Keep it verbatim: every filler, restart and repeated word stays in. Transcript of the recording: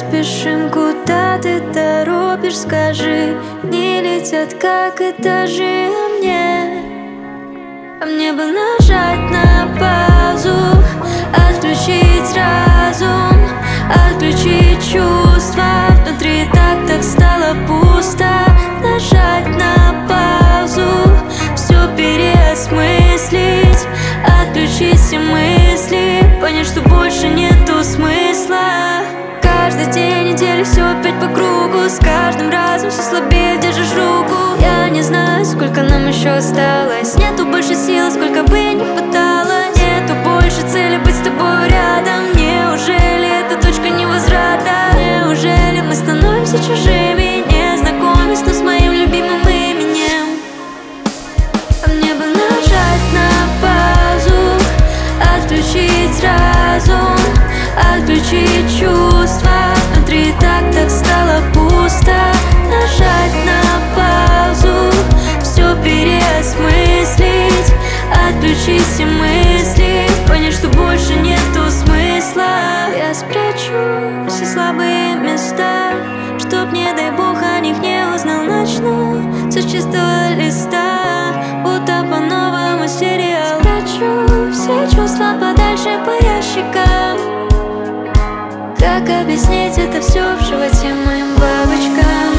спешим, куда ты торопишь, скажи. Не летят, как этажи, а мне А мне бы нажать на паузу, отключить разум, отключить чувства. Внутри так, так стало пусто. Нажать на паузу, все переосмыслить, отключить все мысли, понять, что больше нету смысла. Каждый день недели все опять по кругу, с каждым разом все слабее держишь руку. Я не знаю, сколько нам еще осталось, нету больше сил, сколько бы я ни пыталась. Нету больше цели быть с тобой рядом. Неужели это точка невозврата? Неужели мы становимся чужими, не знакомясь, но с моим любимым именем? А мне бы нажать на паузу, отключить разум, отключить чувства. Внутри так, так стало пусто. Нажать на паузу, все переосмыслить, отключить все мысли, понять, что больше нету смысла. Я спрячу все слабые места, чтоб, не дай бог, о них не узнал. Начну все с чистого листа, будто по-новому сериал. Спрячу все чувства подальше по ящикам. Как объяснить это все в животе моим бабочкам?